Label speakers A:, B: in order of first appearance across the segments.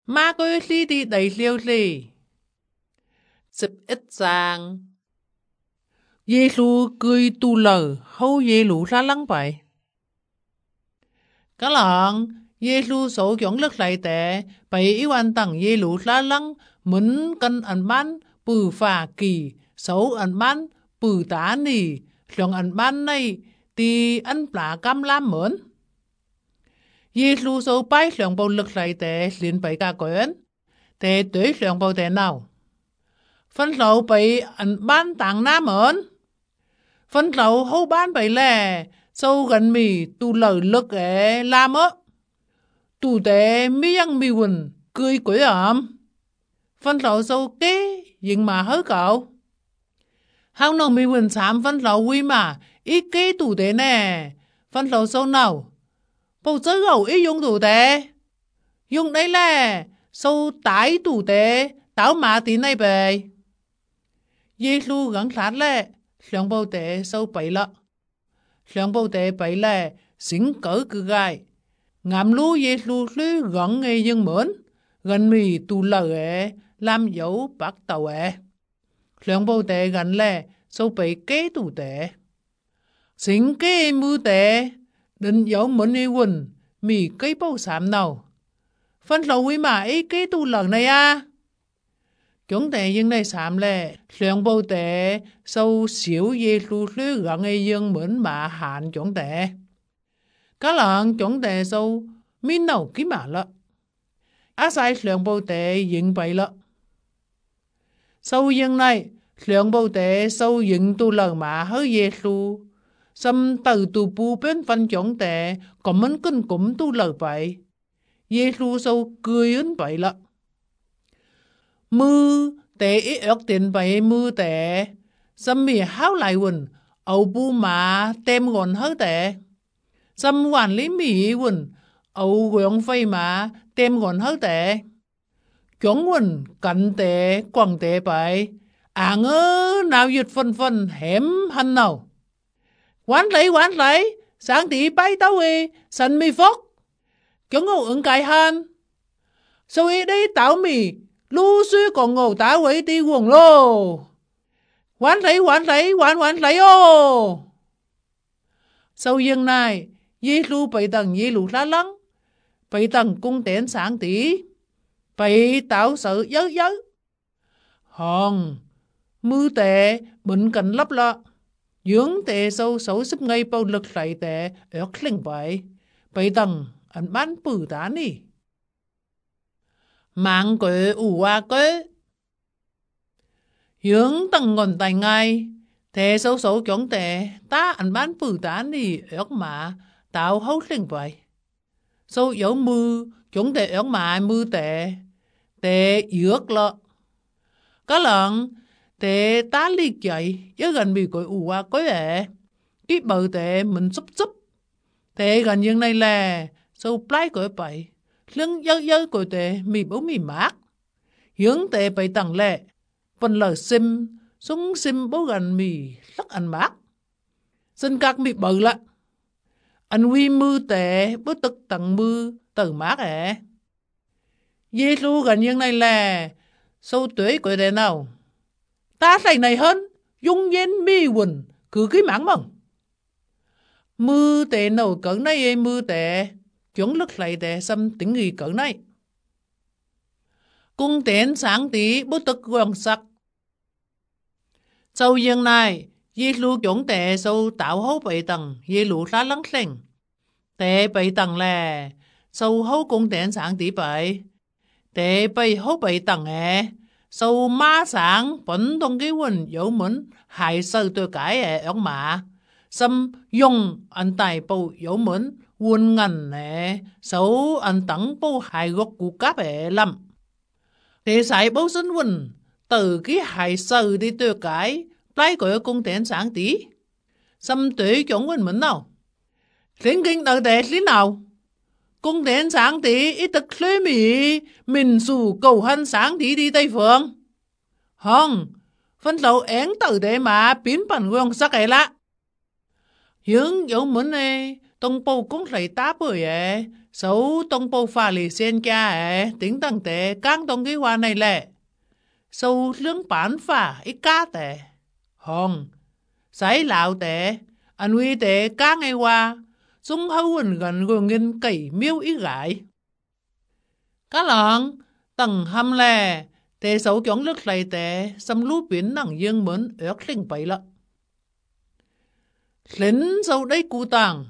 A: Ma Cơ Ly đi đầy liêu ly. 11 章耶穌cười tu lờ hâu耶lũ ra lăng bày. Các bạn,耶穌số dưỡng lực lại tệ, bày ý hoàn tầng耶lũ ra lăng, muốn cân ảnh bán, bừ phà kỳ, số ảnh bán, bừ tá nì, lượng ảnh bán này, thì ăn plá cam lam mớn.耶穌số bày lượng bầu lực lại tệ, liền bày cả quyến, tệ tuổi lượng bầu tệ nào. Phân lậu bày ảnh bán tặng ná mớn. Phân lậu hô bán bày lè, sâu gần mì tu lời lực ế làm ớ. Tu tế mi yang mi quần, cười quỷ ẩm. Phân lậu sâu kế, dình mà hớ cậu. Hông nông mi quần xám phân lậu quy mà, ý kế tu tế nè. Phân lậu sâu nào. Bầu chớ gầu ý dùng tu tế. Dùng đấy lè, sâu tái tu tế, táo mà tí này bề. Dê lưu gắn sát lè. Lượng bầu tế sâu bấy lợ. Lượng bầu tế bấy lè, xính cỡ cư gai. Ngạm lưu dê lưu lưu gắn nghe dân mớn. Gần mì tù lờ ế, làm dấu bác tàu ế. Lượng bầu tế gắn lè, sâu bấy kế tù tế. Xính kế mưu tế, đừng dấu mớn ế quần, mì cây bầu xám nào. Phân lầu quý mà ế kế tù lờ này à. Chúng ta dân này xám lệ, lượng bầu tế sâu xíu dê lưu lưu gắn ngây dân mượn mà hạn chúng ta. Các lần chúng ta sâu minh nào ký mà lợ. Á sai lượng bầu tế dựng bày lợ. Sâu dân này, lượng bầu tế sâu dựng tu lờ mà hớ dê lưu. Xâm từ tù bù bên phân chúng ta có mến kinh cúm tu lờ bày. Dê lưu sâu cười ơn bày lợ. Mư tế ý ước tiền bày mư tế. Xâm mì háo lại quần. Âu bù mà tem gọn hớ tế. Xâm hoàn lý mì quần. Âu gọn phây mà tem gọn hớ tế. Chúng quần cạnh tế quảng tế bày. À ngơ nào dụt phân phân hẻm hân nào. Quán lấy. Sáng tí bay tao y. Sân mì phốc. Chúng ngầu ứng cài hân. Sau y đi táo mì. Lưu suy còn ngầu tá quấy đi quần lô. Quán lấy ô. Sau dân này, dê lưu bày tầng dê lưu lá lắng. Bày tầng cung tén sáng tí. Bày tạo sự dớ. Hòn, mư tệ, bệnh cảnh lấp lọ. Dưỡng tệ sâu xấu xếp ngay bao lực lại tệ, ớt linh bày. Bày tầng, anh bán bử tá nì. Mạng quệ ủ hoa quế. Hướng tầng ngọn tài ngay. Thế xấu xấu chống tệ. Ta ảnh bán bử tán đi ớt mạ. Tạo hấu linh vậy. Xấu dấu mư. Chống tệ ớt mạ mư tệ. Tệ ớt lọ. Có lần. Tệ tá liệt chạy. Nhớ gần bị quệ ủ hoa quế ế. Cái bờ tệ mình xúc. Tệ gần như này là. Xấu plái quệ bậy. Lưng dơ của tệ mì bố mì mát. Hướng tệ bày tầng lệ. Phần lờ xìm. Súng xìm bố gần mì lắc ăn mát. Xin các mì bờ lạ. Anh huy mư tệ bố tức tầng mư tờ mát ế. Dê lưu gần như này là. Sâu tuế của tệ nào. Ta thầy này hơn. Dung dên mì quần. Cứ cái mảng mừng. Mư tệ nấu cẩn này mư tệ. Chúng lực lại để xâm tính nghi cỡ này. Cung tiến sáng tí bố tức quần sắc. Sau dân này, dê lưu chúng tệ sâu tạo hấu bày tầng, dê lưu ra lắng sinh. Tệ bày tầng là, sâu hấu cung tiến sáng tí bày. Tệ bày hấu bày tầng ế, sâu má sáng bẩn thông cái quần dấu mến hại sơ tôi cái ế ớt mạ. Xâm dùng anh tài bầu dấu mến quân ngành nè, xấu anh tặng bố hài gốc của các bệ lắm. Thế xảy bố sinh quân, từ cái hài sơ đi tựa cái, lấy của cung tiến sáng tí. Xâm tuế chống quân mình nào. Lính kinh đợi tệ lý nào. Cung tiến sáng tí, ít tức lê mì, mình dù cầu hân sáng tí đi Tây Phương. Hông, phân đầu én tử tệ mà, biến bản quân sắc ấy lạ. Hướng dấu mến này, tông bầu cũng lấy tá bởi ế, Sấu tông bầu phà lì sen cha tính tăng tế căng tông cái hoa này lệ. Sâu lương bán phà ít cá tế. Hồng, sái lão tế, anh huy tế cá ngay hoa, dung hâu gần gồm nghiên cẩy miêu ít gái. Cá lòng, tầng hâm lè, tế sấu chống lực lại tế, xâm lũ biến nặng dương mướn ước linh bấy lợ. Lính sâu đây cú tàng.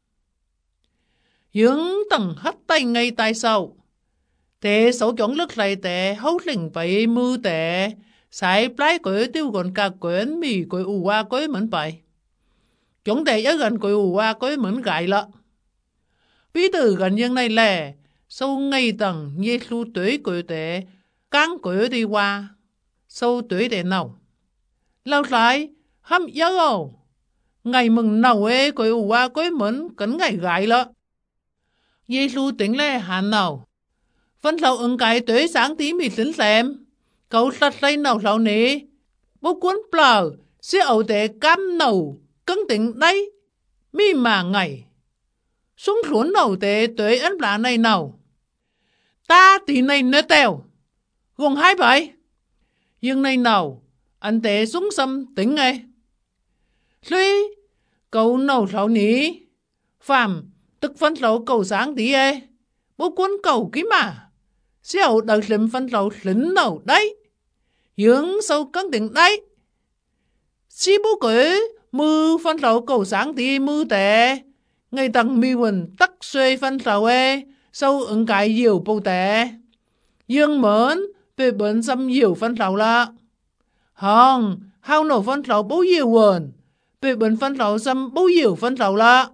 A: Dương tầng hắt tay ngay tay sau. Tế sấu chống lực lại tế, hấu linh bấy mưu tế, sái plái cối tiêu gọn cả quyến mì cối ủ hoa cối mẫn bày. Chúng tế ở gần cối ủ hoa cối mẫn gái lợ. Bí tử gần dương này lè, sâu ngay tầng nhê lưu tuổi cối tế, căng cối đi hoa, sâu tuổi tế nào. Lâu lại, hâm yếu ồ. Ngày mừng nào cối ủ hoa cối mẫn cấn ngày gái lợ. Nhê lưu tính lè hàn nào. Phân lâu ứng cái tuổi sáng tí mì tính xem. Cậu sạch lấy nào lâu ní. Bố cuốn bờ, sẽ ẩu tế cam nầu, cân tính đấy. Mi mà ngày. Xuống xuống nầu tế tuổi ấn lá này nào. Ta tí này nơ tèo. Gồm hai bài. Nhưng này nào, anh tế xuống xâm tính ngay. Lý, cậu nầu lâu ní. Phạm, tức phân lâu cầu sáng tí ê. Bố cuốn cầu ký mà. Sẽ ẩu đợt lìm phân lâu lính nầu đấy. Dương sâu cân tính đấy. Sĩ bố cử mư phân lâu cầu sáng tí mư tế. Ngày tầng mi quần tắc xuê phân lâu ê. Sâu ứng cái nhiều bầu tế. Dương mớn về bớn xâm nhiều phân lâu lạ. Hông, hao nổ phân lâu bố nhiều quần. Về bớn phân lâu xâm bố nhiều phân lâu lạ.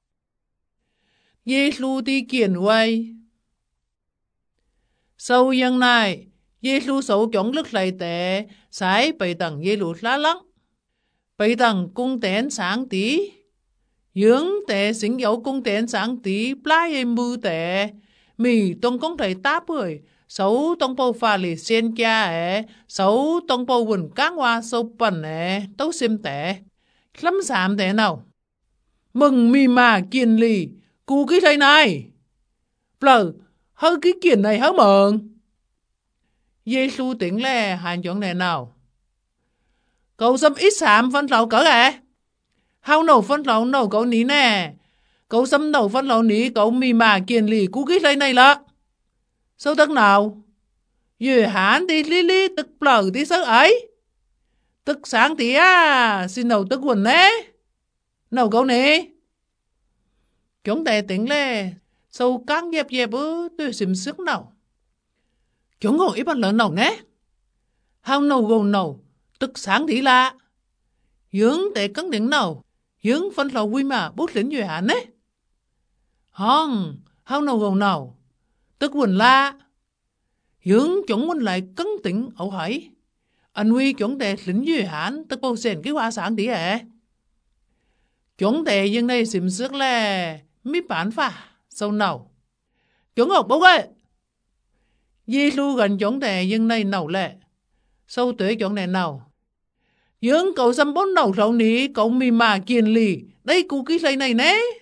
A: Giê-xu đi kiền quay. Sau dân này, Giê-xu sổ chống lực lại tế, sái bày tầng Giê-lụ lá lắng. Bày tầng cung tén sáng tí. Dương tế xính dấu cung tén sáng tí, plái em mưu tế. Mì tông công thầy táp bưởi, sấu tông bầu phà lì sen cha sấu tông bầu quần cáng hoa sâu bẩn tấu xem tế. Lắm giảm tế nào. Mừng mì mà kiên lì, cú cái thầy này. Blờ, hơi cái kiền này hả mừng. Giê-xu tính lè hàn chọn này nào. Cậu xâm ít xàm phân lâu cỡ hao nổ phân lâu nổ cậu ní nè. Cậu xâm nổ phân lâu ní cậu mì mà kiền lì cú cái thầy này lạ. Sao tức nào? Dừa hán đi lý lý tức blờ tí sớ ấy. Tức sáng tí xin nấu tức quần nè. Nấu cậu nè. Chúng ta tính lè. Sâu căng dẹp dẹp tôi xìm sức nào. Chúng ngồi ít bằng lớn nào nè. Hao nầu gồm nầu, tức sáng tí lạ. Dương tế cân đến nào, dương phân lầu quy mà bút lính dùi hẳn nè. Hông, hao nầu gồm nào, tức quần lạ. Dương chúng quần lại cân tính ẩu hãy. Anh huy chúng tế lính dùi hẳn, tức bầu xền cái hoa sáng tí Chúng tế dương này xìm sức là mi bán phà. Sao nào? Chúng học bố ơi! Giê-xu gần chúng tế dương này nào lệ. Sao tuế chúng này nào? Dương cậu xâm bốn nào rau ní, cậu mì mà kiền lì. Đây cú cái xây này nè.